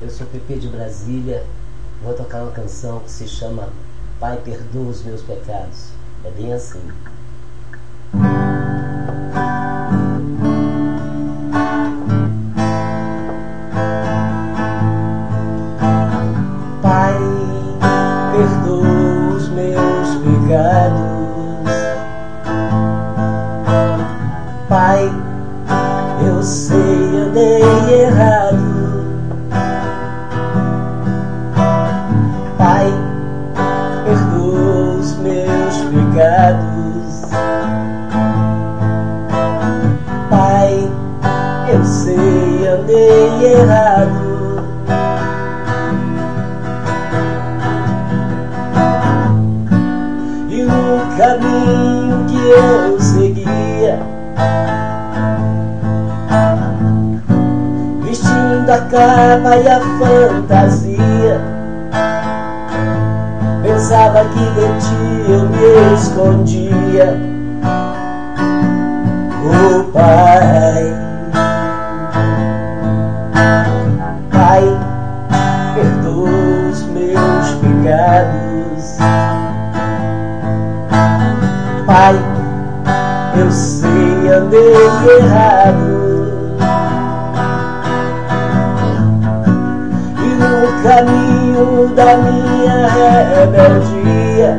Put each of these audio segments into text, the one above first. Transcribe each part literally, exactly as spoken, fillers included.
Eu sou Pepe de Brasília, vou tocar uma canção que se chama Pai, Perdoa os Meus Pecados. É bem assim. Pai, perdoa os meus pecados. Pai, eu sei, andei errado. Pai, perdoa os meus pecados. Pai, eu sei, andei errado. E o caminho que eu seguia, vestindo a capa e a fantasia, pensava que de ti eu me escondia. Oh Pai, Pai, perdoa os meus pecados. Pai, eu sei, andei errado. E no caminho da minha rebeldia,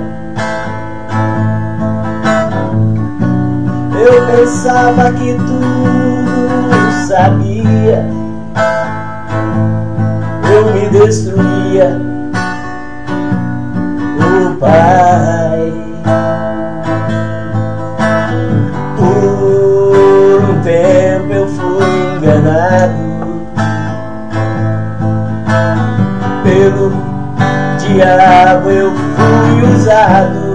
eu pensava que tudo sabia. Eu me destruía. Oh Pai, por um tempo eu fui enganado pelo diabo, eu fui usado.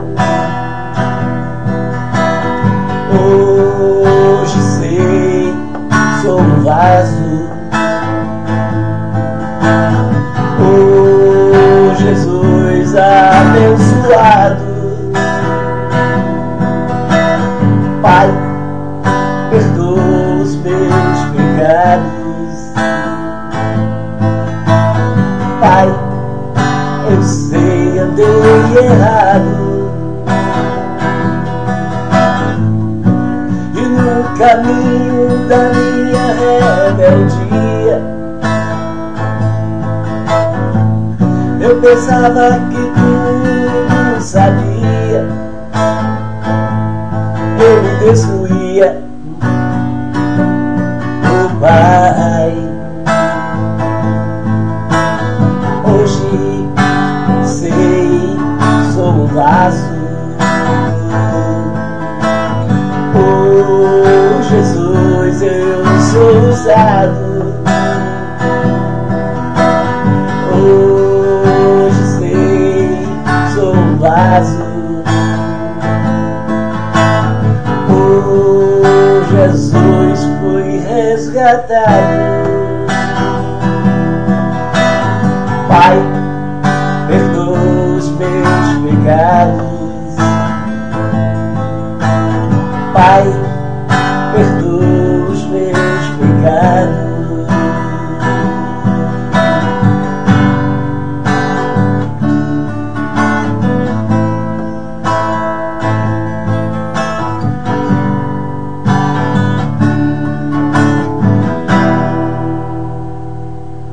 Hoje sei, sou um vaso. Oh Jesus abençoado. Pai, perdoa os meus pecados. Pai, eu sei, andei errado. E no caminho da minha rebeldia, eu pensava que tudo sabia. Eu me destruía. Oh Pai, hoje sei, sou um vaso. Oh Jesus, eu sou usado. Hoje sei, sou um vaso. Oh Jesus, fui resgatado. Pai, perdoa os meus pecados. Pai,